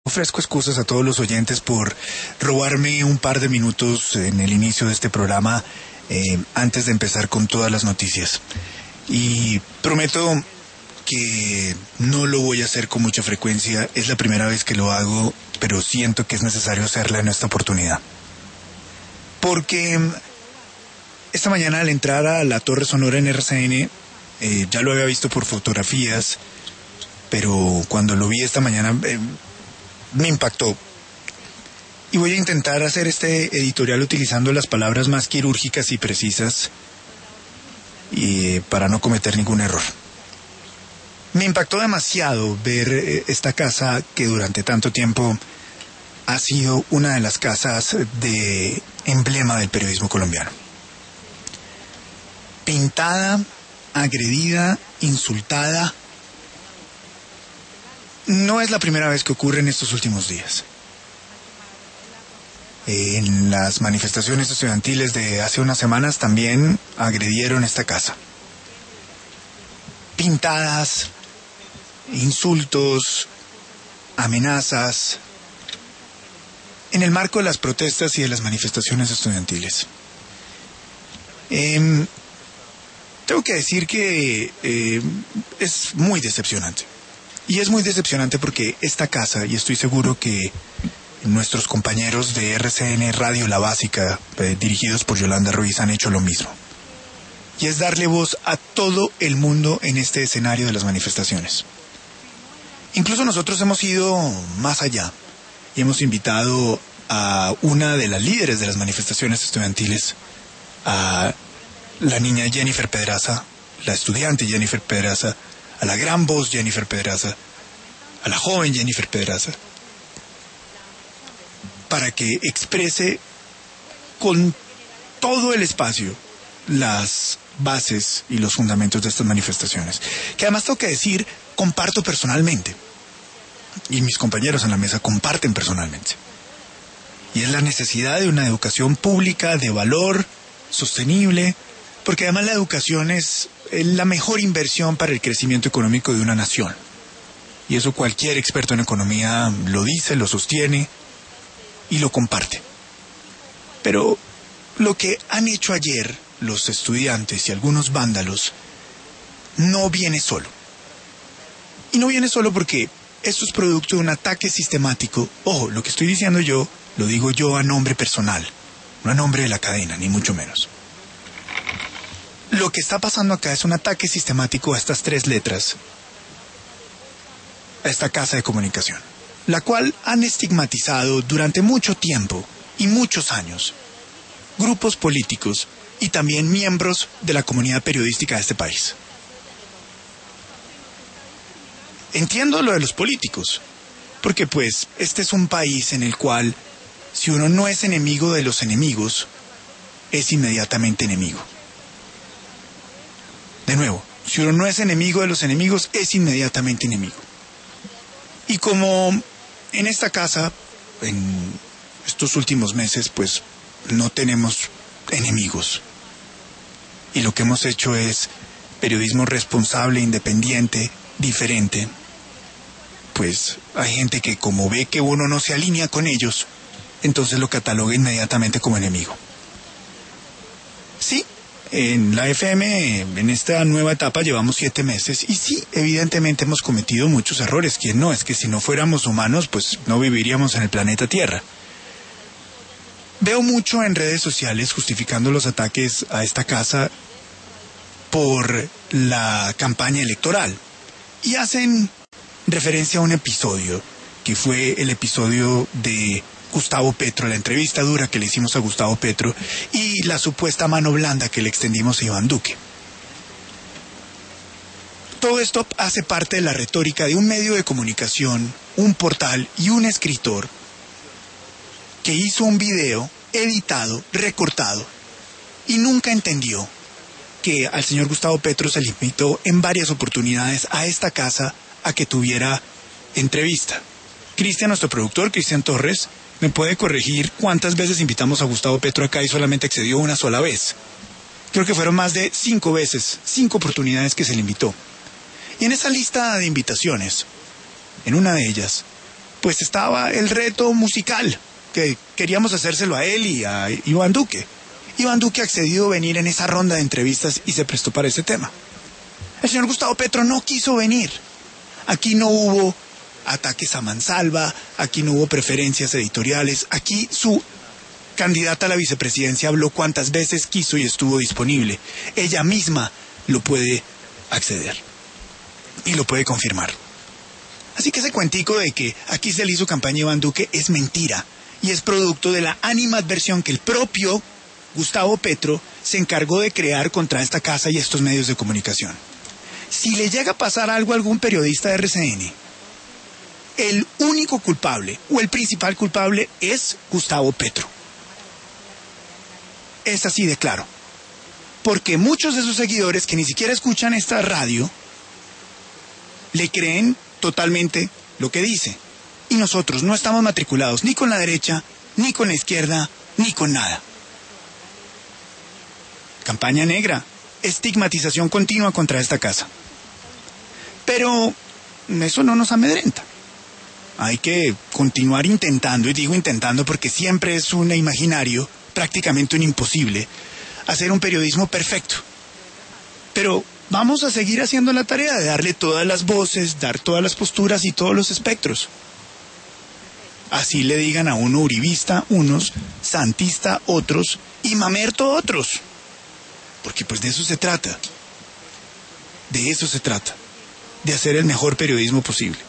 Ofrezco excusas a todos los oyentes por robarme un par de minutos en el inicio de este programa antes de empezar con todas las noticias. Y prometo que no lo voy a hacer con mucha frecuencia. Es la primera vez que lo hago, pero siento que es necesario hacerla en esta oportunidad. Porque esta mañana al entrar a la Torre Sonora en RCN, ya lo había visto por fotografías, pero cuando lo vi esta mañana me impactó. Y voy a intentar hacer este editorial utilizando las palabras más quirúrgicas y precisas para no cometer ningún error. Me impactó demasiado ver esta casa que durante tanto tiempo ha sido una de las casas de emblema del periodismo colombiano. Pintada, agredida, insultada. No es la primera vez que ocurre en estos últimos días. En las manifestaciones estudiantiles de hace unas semanas también agredieron esta casa. Pintadas, insultos, amenazas, en el marco de las protestas y de las manifestaciones estudiantiles. Tengo que decir que es muy decepcionante. Y es muy decepcionante porque esta casa, y estoy seguro que nuestros compañeros de RCN Radio La Básica, dirigidos por Yolanda Ruiz, han hecho lo mismo. Y es darle voz a todo el mundo en este escenario de las manifestaciones. Incluso nosotros hemos ido más allá y hemos invitado a una de las líderes de las manifestaciones estudiantiles, a la niña Jennifer Pedraza, la estudiante Jennifer Pedraza, a la gran voz Jennifer Pedraza, a la joven Jennifer Pedraza, para que exprese con todo el espacio las bases y los fundamentos de estas manifestaciones, que además tengo que decir, comparto personalmente, y mis compañeros en la mesa comparten personalmente, y es la necesidad de una educación pública de valor, sostenible, porque además la educación es la mejor inversión para el crecimiento económico de una nación. Y eso cualquier experto en economía lo dice, lo sostiene y lo comparte. Pero lo que han hecho ayer los estudiantes y algunos vándalos no viene solo. Y no viene solo porque esto es producto de un ataque sistemático. Ojo, lo que estoy diciendo yo, lo digo yo a nombre personal, no a nombre de la cadena, ni mucho menos. Lo que está pasando acá es un ataque sistemático a estas tres letras, a esta casa de comunicación, la cual han estigmatizado durante mucho tiempo y muchos años grupos políticos y también miembros de la comunidad periodística de este país. Entiendo lo de los políticos, porque pues este es un país en el cual si uno no es enemigo de los enemigos, es inmediatamente enemigo. De nuevo, si uno no es enemigo de los enemigos, es inmediatamente enemigo. Y como en esta casa, en estos últimos meses, pues no tenemos enemigos. Y lo que hemos hecho es periodismo responsable, independiente, diferente. Pues hay gente que como ve que uno no se alinea con ellos, entonces lo cataloga inmediatamente como enemigo. Sí. En la FM, en esta nueva etapa, llevamos 7 meses y sí, evidentemente hemos cometido muchos errores. ¿Quién no? Es que si no fuéramos humanos, pues no viviríamos en el planeta Tierra. Veo mucho en redes sociales justificando los ataques a esta casa por la campaña electoral y hacen referencia a un episodio, que fue el episodio de Gustavo Petro, la entrevista dura que le hicimos a Gustavo Petro y la supuesta mano blanda que le extendimos a Iván Duque. Todo esto hace parte de la retórica de un medio de comunicación, un portal y un escritor que hizo un video editado, recortado y nunca entendió que al señor Gustavo Petro se le invitó en varias oportunidades a esta casa a que tuviera entrevista. Cristian, nuestro productor, Cristian Torres, ¿me puede corregir cuántas veces invitamos a Gustavo Petro acá y solamente accedió una sola vez? Creo que fueron más de 5 veces, 5 oportunidades que se le invitó. Y en esa lista de invitaciones, en una de ellas, pues estaba el reto musical, que queríamos hacérselo a él y a Iván Duque. Iván Duque accedió a venir en esa ronda de entrevistas y se prestó para ese tema. El señor Gustavo Petro no quiso venir. Aquí no hubo ataques a mansalva, aquí no hubo preferencias editoriales, aquí su candidata a la vicepresidencia habló cuantas veces quiso y estuvo disponible. Ella misma lo puede acceder y lo puede confirmar. Así que ese cuentico de que aquí se le hizo campaña a Iván Duque es mentira y es producto de la animadversión que el propio Gustavo Petro se encargó de crear contra esta casa y estos medios de comunicación. Si le llega a pasar algo a algún periodista de RCN, el único culpable o el principal culpable es Gustavo Petro. Es así de claro. Porque muchos de sus seguidores que ni siquiera escuchan esta radio le creen totalmente lo que dice. Y nosotros no estamos matriculados ni con la derecha, ni con la izquierda, ni con nada. Campaña negra, estigmatización continua contra esta casa. Pero eso no nos amedrenta. Hay que continuar intentando, y digo intentando porque siempre es un imaginario, prácticamente un imposible, hacer un periodismo perfecto. Pero vamos a seguir haciendo la tarea de darle todas las voces, dar todas las posturas y todos los espectros. Así le digan a uno uribista unos, santista otros y mamerto otros. Porque pues de eso se trata. De eso se trata. De hacer el mejor periodismo posible.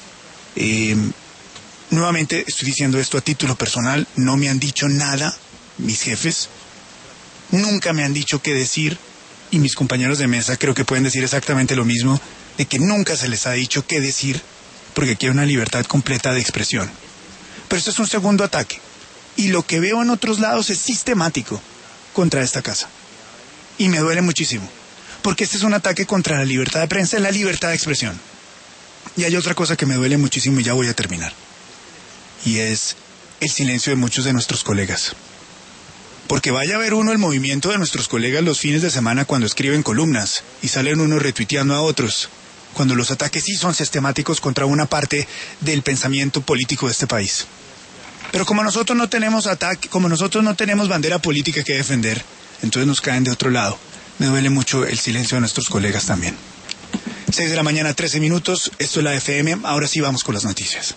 Nuevamente estoy diciendo esto a título personal. No me han dicho nada mis jefes. Nunca me han dicho qué decir. Y mis compañeros de mesa creo que pueden decir exactamente lo mismo. De que nunca se les ha dicho qué decir. Porque aquí hay una libertad completa de expresión. Pero esto es un segundo ataque. Y lo que veo en otros lados es sistemático contra esta casa. Y me duele muchísimo. Porque este es un ataque contra la libertad de prensa y la libertad de expresión. Y hay otra cosa que me duele muchísimo y ya voy a terminar. Y es el silencio de muchos de nuestros colegas. Porque vaya a ver uno el movimiento de nuestros colegas los fines de semana cuando escriben columnas y salen unos retuiteando a otros. Cuando los ataques sí son sistemáticos contra una parte del pensamiento político de este país. Pero como nosotros no tenemos ataque, como nosotros no tenemos bandera política que defender, entonces nos caen de otro lado. Me duele mucho el silencio de nuestros colegas también. 6 de la mañana, 13 minutos. Esto es la FM. Ahora sí vamos con las noticias.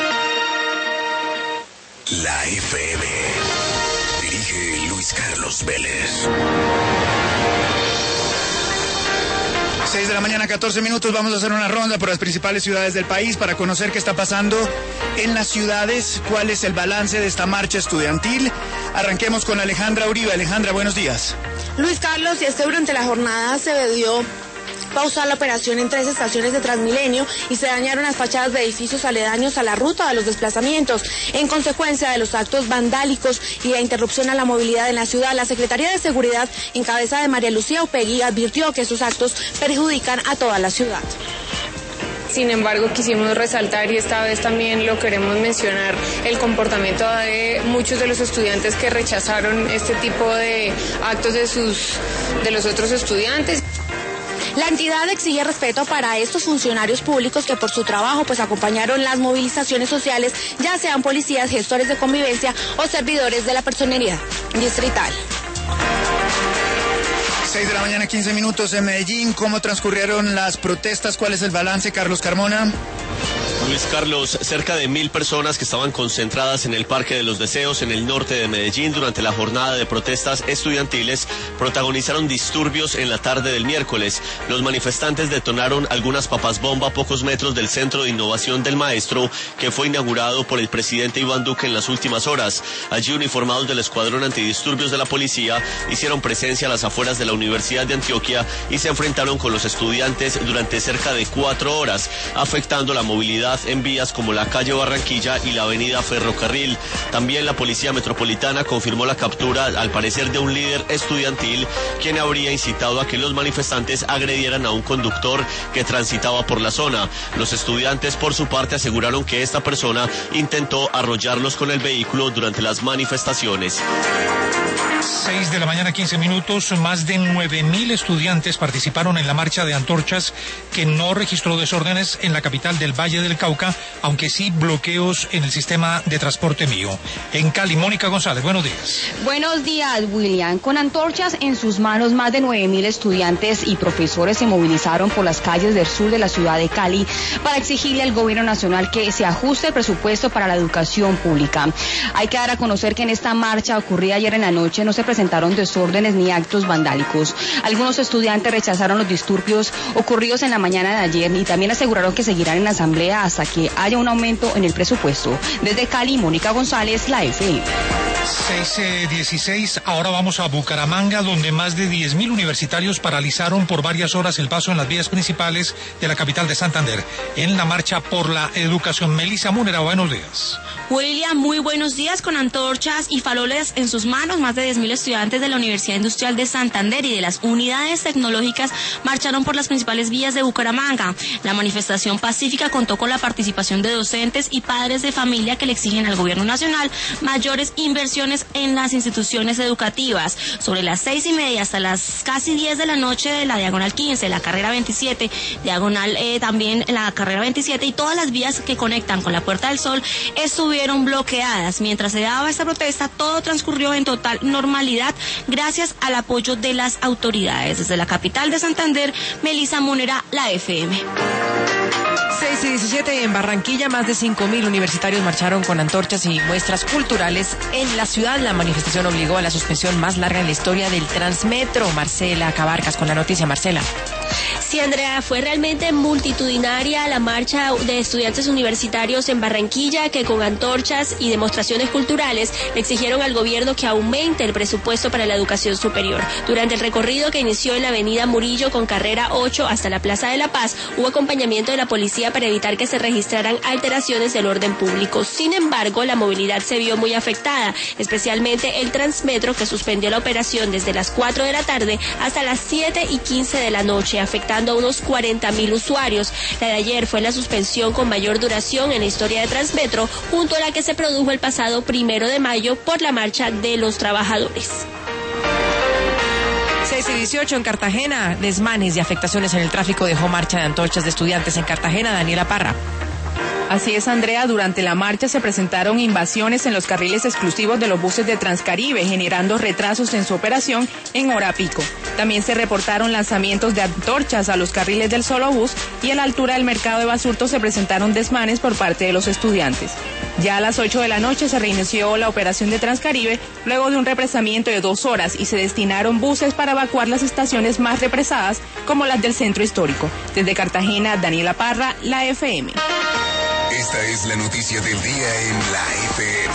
La FM. Dirige Luis Carlos Vélez. 6 de la mañana, 14 minutos. Vamos a hacer una ronda por las principales ciudades del país para conocer qué está pasando en las ciudades, cuál es el balance de esta marcha estudiantil. Arranquemos con Alejandra Uribe. Alejandra, buenos días. Luis Carlos, y durante la jornada se debió pausar la operación en 3 estaciones de Transmilenio y se dañaron las fachadas de edificios aledaños a la ruta de los desplazamientos. En consecuencia de los actos vandálicos y la interrupción a la movilidad en la ciudad, la Secretaría de Seguridad, en cabeza de María Lucía Upegui, advirtió que estos actos perjudican a toda la ciudad. Sin embargo, quisimos resaltar, y esta vez también lo queremos mencionar, el comportamiento de muchos de los estudiantes que rechazaron este tipo de actos de los otros estudiantes. La entidad exige respeto para estos funcionarios públicos que por su trabajo acompañaron las movilizaciones sociales, ya sean policías, gestores de convivencia o servidores de la personería distrital. 6 de la mañana, 15 minutos en Medellín. ¿Cómo transcurrieron las protestas? ¿Cuál es el balance, Carlos Carmona? Luis Carlos, cerca de 1.000 personas que estaban concentradas en el Parque de los Deseos en el norte de Medellín durante la jornada de protestas estudiantiles protagonizaron disturbios en la tarde del miércoles. Los manifestantes detonaron algunas papas bomba a pocos metros del Centro de Innovación del Maestro, que fue inaugurado por el presidente Iván Duque en las últimas horas. Allí, uniformados del Escuadrón Antidisturbios de la policía hicieron presencia a las afueras de la Universidad de Antioquia y se enfrentaron con los estudiantes durante cerca de 4 horas, afectando la movilidad en vías como la calle Barranquilla y la avenida Ferrocarril. También la Policía Metropolitana confirmó la captura, al parecer, de un líder estudiantil, quien habría incitado a que los manifestantes agredieran a un conductor que transitaba por la zona. Los estudiantes, por su parte, aseguraron que esta persona intentó arrollarlos con el vehículo durante las manifestaciones. 6 de la mañana, 15 minutos. Más de 9.000 estudiantes participaron en la marcha de antorchas que no registró desórdenes en la capital del Valle del Cauca, aunque sí bloqueos en el sistema de transporte mío. En Cali, Mónica González, buenos días. Buenos días, William. Con antorchas en sus manos, más de 9.000 estudiantes y profesores se movilizaron por las calles del sur de la ciudad de Cali para exigirle al gobierno nacional que se ajuste el presupuesto para la educación pública. Hay que dar a conocer que en esta marcha ocurrida ayer en la noche no se presentaron desórdenes ni actos vandálicos. Algunos estudiantes rechazaron los disturbios ocurridos en la mañana de ayer y también aseguraron que seguirán en la asamblea hasta que haya un aumento en el presupuesto. Desde Cali, Mónica González, la FM. 6:16, ahora vamos a Bucaramanga, donde más de 10.000 universitarios paralizaron por varias horas el paso en las vías principales de la capital de Santander en la marcha por la educación. Melissa Múnera, buenos días. William, muy buenos días. Con antorchas y faroles en sus manos, más de 10.000 estudiantes de la Universidad Industrial de Santander y de las unidades tecnológicas marcharon por las principales vías de Bucaramanga. La manifestación pacífica contó con la participación de docentes y padres de familia que le exigen al gobierno nacional mayores inversiones en las instituciones educativas. Sobre las 6:30 hasta las casi 10 de la noche de la diagonal 15, la carrera 27, diagonal también la carrera 27 y todas las vías que conectan con la Puerta del Sol estuvieron bloqueadas. Mientras se daba esta protesta, todo transcurrió en total normalidad gracias al apoyo de las autoridades. Desde la capital de Santander, Melissa Múnera, la FM. 6:17 en Barranquilla, más de 5.000 universitarios marcharon con antorchas y muestras culturales en la ciudad. La manifestación obligó a la suspensión más larga en la historia del Transmetro. Marcela Cabarcas con la noticia. Marcela. Sí, Andrea, fue realmente multitudinaria la marcha de estudiantes universitarios en Barranquilla que con antorchas y demostraciones culturales le exigieron al gobierno que aumente el presupuesto para la educación superior. Durante el recorrido que inició en la avenida Murillo con carrera 8 hasta la Plaza de la Paz, hubo acompañamiento de la policía para evitar que se registraran alteraciones del orden público. Sin embargo, la movilidad se vio muy afectada, especialmente el Transmetro, que suspendió la operación desde las 4 de la tarde hasta las 7:15 de la noche, afectando a unos 40.000 usuarios. La de ayer fue la suspensión con mayor duración en la historia de Transmetro, junto a la que se produjo el pasado 1 de mayo por la marcha de los trabajadores. 6:18 en Cartagena, desmanes y afectaciones en el tráfico dejó marcha de antorchas de estudiantes en Cartagena. Daniela Parra. Así es, Andrea, durante la marcha se presentaron invasiones en los carriles exclusivos de los buses de Transcaribe, generando retrasos en su operación en hora pico. También se reportaron lanzamientos de antorchas a los carriles del Solobús y a la altura del mercado de Basurto se presentaron desmanes por parte de los estudiantes. Ya a las 8 de la noche se reinició la operación de Transcaribe luego de un represamiento de 2 horas y se destinaron buses para evacuar las estaciones más represadas como las del centro histórico. Desde Cartagena, Daniela Parra, la FM. Esta es la noticia del día en la FM.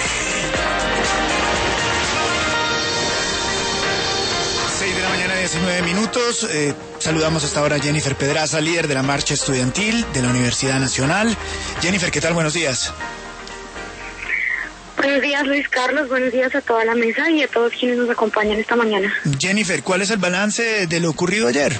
6 de la mañana, 19 minutos. Saludamos hasta ahora a Jennifer Pedraza, líder de la marcha estudiantil de la Universidad Nacional. Jennifer, ¿qué tal? Buenos días. Buenos días, Luis Carlos. Buenos días a toda la mesa y a todos quienes nos acompañan esta mañana. Jennifer, ¿cuál es el balance de lo ocurrido ayer?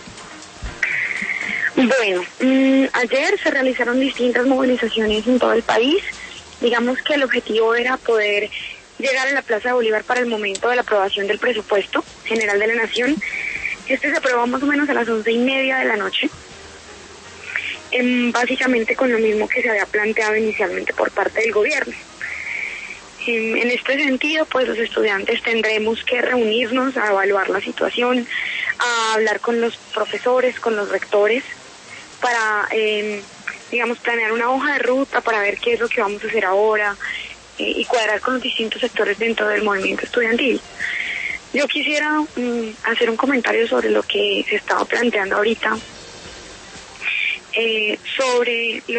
Bueno, ayer se realizaron distintas movilizaciones en todo el país. Digamos que el objetivo era poder llegar a la Plaza de Bolívar para el momento de la aprobación del presupuesto general de la Nación. Este se aprobó más o menos a las 11:30 de la noche. Básicamente con lo mismo que se había planteado inicialmente por parte del gobierno. En este sentido, pues los estudiantes tendremos que reunirnos a evaluar la situación, a hablar con los profesores, con los rectores, para, digamos, planear una hoja de ruta para ver qué es lo que vamos a hacer ahora y cuadrar con los distintos sectores dentro del movimiento estudiantil. Yo quisiera hacer un comentario sobre lo que se estaba planteando ahorita, sobre